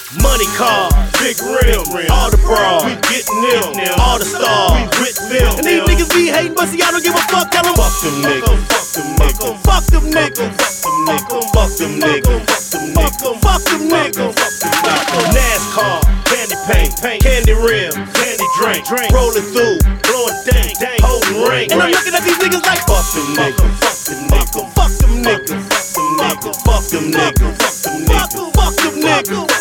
Money cars, big rim, all the bras, we gettin' them, all the stars, we with them. And these niggas be hating, but see I don't give a fuck. Tell them fuck them niggas, fuck them niggas, fuck them niggas, fuck them niggas, NASCAR, candy paint, candy rim, candy drink, rolling through, blowing dank, holding ring. And I'm looking at these niggas like fuck them niggas, fuck them niggas, fuck them niggas, fuck them niggas.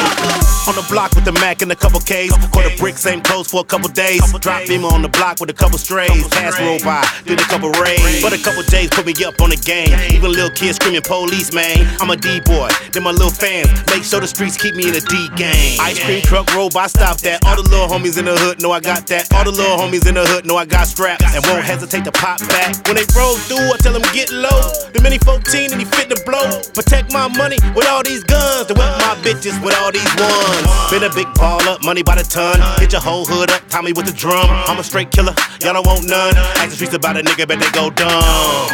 On the block with the Mac and a couple K's. Caught a brick, same clothes for a couple days. Drop Beamer on the block with a couple strays. Pass roll by, did a couple raids. But a couple J's put me up on the game. Even little kids screaming police, man. I'm a D-boy, then my little fans make sure the streets keep me in a D game. Ice cream truck roll by, stop that. All the little homies in the hood know I got that. All the little homies in the hood know I got straps and won't hesitate to pop back. When they roll through, I tell them get low. The mini 14 and he fit the blow. Protect my money with all these guns. To whip my bitches with all these ones. Been a big baller, money by the ton. Hit your whole hood up, Tommy with the drum. I'm a straight killer, y'all don't want none. Ask the streets about a nigga, bet they go dumb.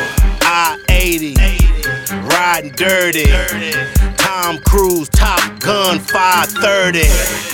I-80, riding dirty. Tom Cruise, Top Gun, 530.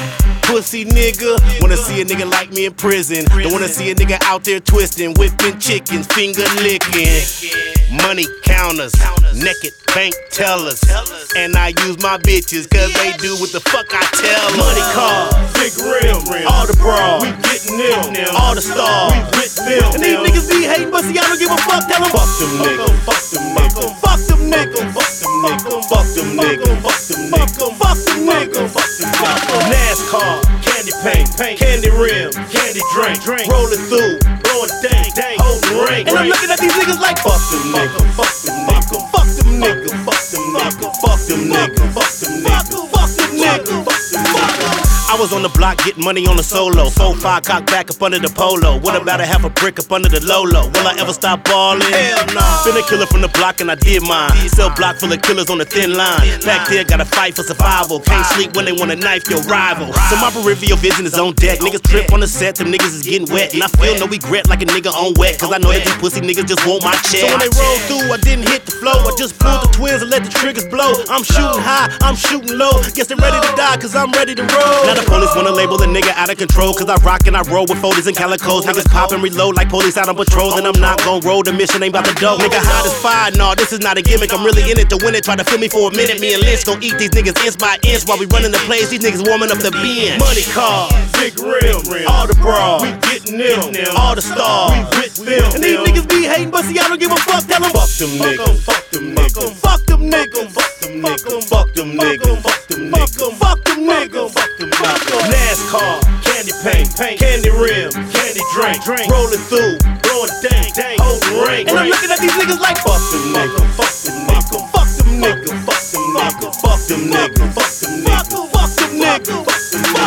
Pussy nigga, wanna see a nigga like me in prison. Don't wanna see a nigga out there twisting, whipping chickens, finger licking. Money counters, naked bank tellers. And I use my bitches, cause they do what the fuck I tell them. Money cars, big rim, all the bras, we gettin' them, all the stars, we with them. And these niggas be hating, but see I don't give a fuck. Tell them fuck them niggas, fuck them niggas, fuck them niggas, fuck them niggas, fuck them niggas, fuck them niggas, fuck them niggas, fuck them niggas. NASCAR, candy paint, candy rim, candy drink, rolling through, blowing dank, holding ring. And I'm looking at these niggas like fuck them niggas, fuck them niggas, fuck them niggas, fuck them niggas, fuck them niggas, fuck them niggas, fuck them niggas, fuck them niggas. I was on the block getting money on the solo. 4-5 cock back up under the polo. What about a half a brick up under the Lolo? Will I ever stop ballin'? Hell no. Been a killer from the block and I did mine. Still block full of killers on the thin line. Back there gotta fight for survival. Can't sleep when they wanna knife your rival. So my peripheral vision is on deck. Niggas trip on the set, them niggas is getting wet. And I feel no regret like a nigga on wet. Cause I know that these pussy niggas just want my check. So when they roll through, I didn't hit the flow. I just pulled the twins and let the triggers blow. I'm shooting high, I'm shooting low. Guess they're ready to die cause I'm ready to roll. Now the police wanna label a nigga out of control. Cause I rock and I roll with 40s and calicos. Niggas pop and reload like police out on patrol. And I'm not gon' roll, the mission ain't about the dough. Nigga hot as fire, nah, this is not a gimmick. I'm really in it to win it. Try to feel me for a minute. Me and Lynch gon' eat these niggas inch by inch while we running the plays. These niggas warming up the bin. Money cars, big rim, all the bras, we gettin' them, all the stars, we with them. And these niggas be hating, but see I don't give a fuck. Tell them fuck them niggas, fuck them niggas, fuck them niggas, fuck them niggas, fuck them niggas, fuck them niggas, fuck them niggas, fuck them niggas. NASCAR, candy paint, candy rim, candy drink, rolling through, blowing dank, holding ring. And I'm looking at these niggas like fuck them niggas, fuck them niggas, fuck them niggas, fuck them niggas, fuck them niggas, fuck them niggas, fuck them niggas, fuck them niggas.